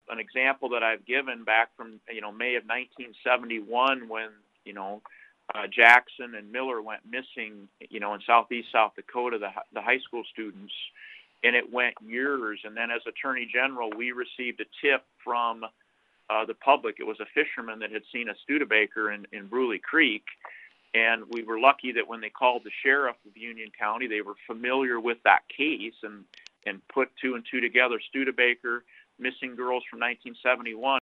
an example that I've given back from, May of 1971 when, Jackson and Miller went missing, in southeast South Dakota, the high school students, and it went years. And then as Attorney General, we received a tip from the public. It was a fisherman that had seen a Studebaker in Brule Creek, and we were lucky that when they called the sheriff of Union County, they were familiar with that case and put two and two together, Studebaker, missing girls from 1971.